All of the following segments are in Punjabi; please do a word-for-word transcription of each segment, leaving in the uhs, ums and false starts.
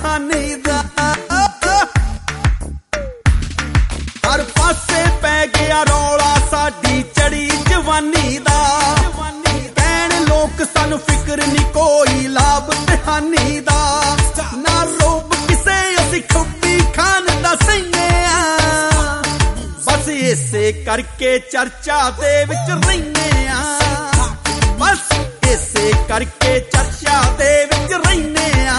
ਕਹਾਣੀ ਦਾ। ਹਰ ਪਾਸੇ ਪੈ ਗਿਆ ਰੌਲਾ ਸਾਡੀ ਚੜੀ ਜਵਾਨੀ ਦਾ। ਕਹਿਣ ਲੋਕ ਸਾਨੂੰ ਫਿਕਰ ਨੀ ਕੋਈ ਲਾਭ ਤੇ ਹਾਨੀ ਦਾ। ਨਾ ਰੋਬ ਕਿਸੇ ਅਸੀਂ ਖੁੱਬੀ ਖਾਨ ਦਾ ਸੈਨੇ ਆ। ਬਸ ਇਸੇ ਕਰਕੇ ਚਰਚਾ ਦੇ ਵਿੱਚ ਰਹਿੰਦੇ ਆ। ਬਸ ਇਸੇ ਕਰਕੇ ਚਰਚਾ ਦੇ ਵਿੱਚ ਰਹਿੰਦੇ ਆ।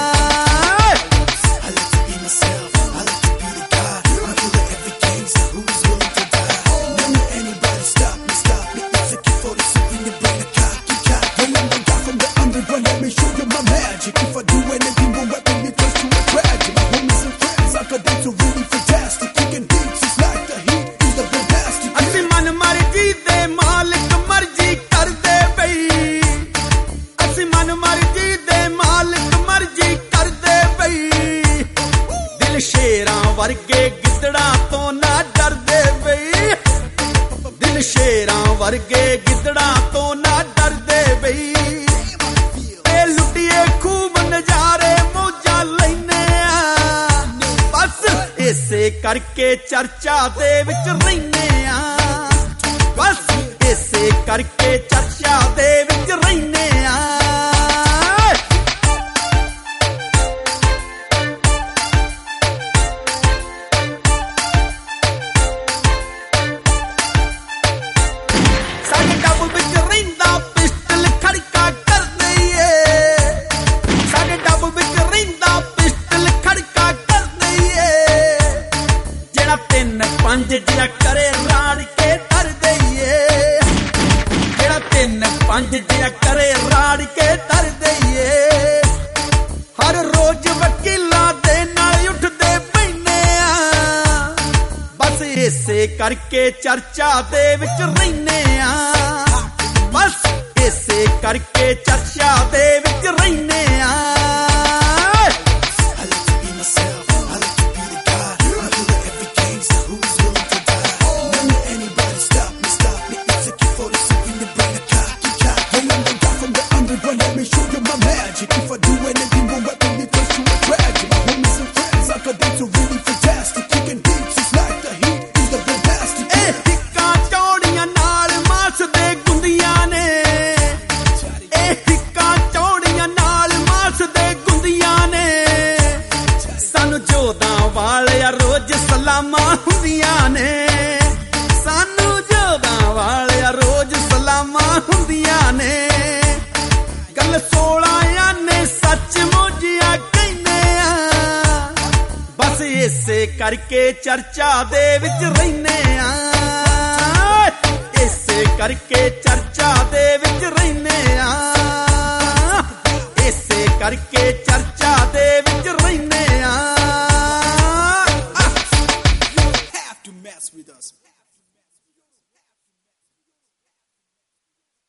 ਸ਼ੇਰਾਂ ਵਰਗੇ ਗਿੱਦੜਾਂ ਤੋਂ ਨਾ ਡਰਦੇ ਬਈ। ਦਿਲ ਸ਼ੇਰਾਂ ਵਰਗੇ ਗਿੱਦੜਾਂ ਤੋਂ ਨਾ ਡਰਦੇ ਬਈ। ਤੇ ਲੁੱਟੀਏ ਖੂਬ ਨਜ਼ਾਰੇ ਮੌਜਾਂ ਲੈਨੇ ਆ। ਬਸ ਇਸੇ ਕਰਕੇ ਚਰਚਾ ਦੇ ਵਿੱਚ ਰਹਿੰਦੇ ਆ। ਬਸ ਇਸੇ ਕਰਕੇ ਚਰਚਾ ਦੇ ਵਿੱਚ ਰਹਿੰਦੇ ਆ। ਪੰਜ ਜਿਹਾ ਕਰੇ ਰਾੜ ਕੇ ਧਰ ਦਈਏ। ਜਿਹੜਾ ਤਿੰਨ ਪੰਜ ਜਿਹਾ ਕਰੇ ਰਾੜ ਕੇ ਧਰ ਦਈਏ। ਹਰ ਰੋਜ਼ ਵਕੀਲਾਂ ਦੇ ਨਾਲ ਉੱਠਦੇ ਪੈਨੇ ਆ। ਬਸ ਇਸੇ ਕਰਕੇ ਚਰਚਾ ਦੇ ਵਿੱਚ ਰਹਿੰਦੇ ਆ। ਬਸ ਇਸੇ ਕਰਕੇ ਚਰਚਾ ਦੇ ਵਿੱਚ ਰਹਿੰਦੇ ਆ। ਵਾਲਿਆ ਰੋਜ਼ ਸਲਾਮਾਂ ਹੁੰਦੀਆਂ ਨੇ। ਸਾਨੂੰ ਜੋਦਾਂ ਵਾਲਿਆ ਰੋਜ਼ ਸਲਾਮਾਂ ਹੁੰਦੀਆਂ ਨੇ। ਗੱਲ ਸੋਲਾਂ ਨੇ ਸੱਚ ਮੋਜੀਆਂ ਕਹਿੰਦੇ ਆ। ਬਸ ਇਸੇ ਕਰਕੇ ਚਰਚਾ ਦੇ ਵਿੱਚ ਰਹਿੰਦੇ ਆ। ਇਸੇ ਕਰਕੇ ਚਰਚਾ ਦੇ ਵਿੱਚ ਰਹਿੰਦੇ